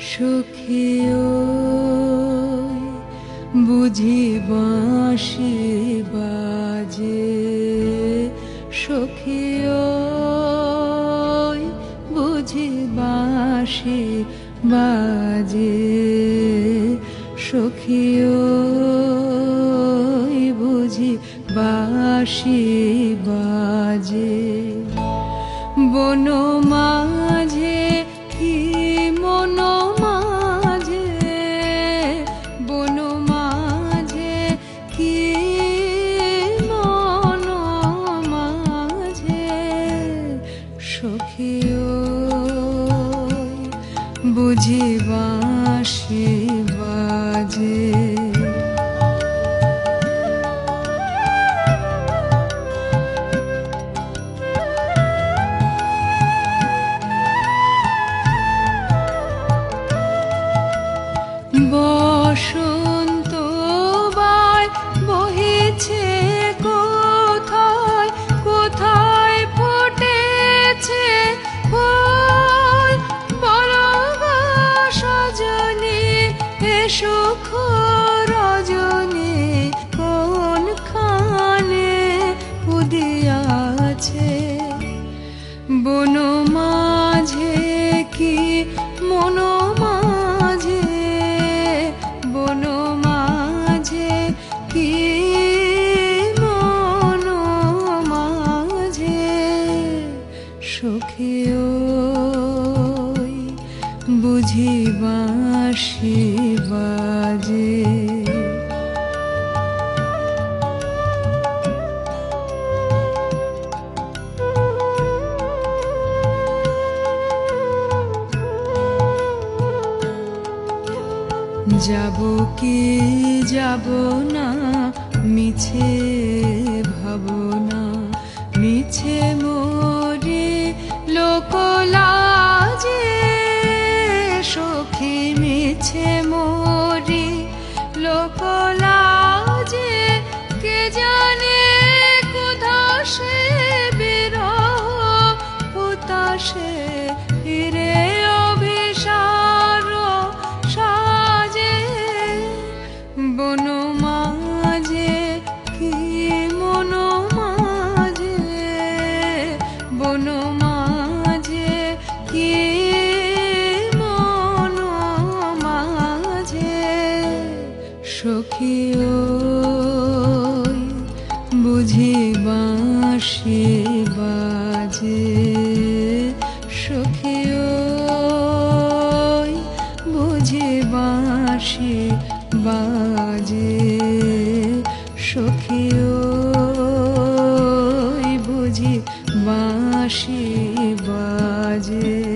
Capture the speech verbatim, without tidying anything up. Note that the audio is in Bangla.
সখী ওই বুঝি বাঁশি বাজে, সখী ওই বুঝি বাঁশি বাজে, সখী ওই বুঝি বাঁশি বাজে। বন মাঝে কি মন মাঝে, বন মাঝে কি মন মাঝে, সখী ওই বুঝি বাঁশি বাজে। বসন্ত বায় বহিছে কোথায়, কোথায় ফুটেছে ফুল, বলো গো সজনী এ সুখ রজনী কোনখানে উদিয়াছে। বন মাঝে কি মন মাঝে, বন মাঝে কি মন মাঝে, সখী ওই বুঝি বাঁশি বাজে। যাব কি যাব না মিছে ভাবনা, মিছে মরি লোকলাজে, সখী মিছে মরি লোকলাজে। কে জানে কোথা সে বিরহ উতাসে ফিরে অভিসার সাজে। বন মাঝে কি মন মাঝে, বন মাঝে কি মন মাঝে, সখী ওই বুঝি বাঁশি বাজে, সখী ওই বুঝি বাঁশি বাজে, সখী ওই বুঝি বাঁশি বাজে।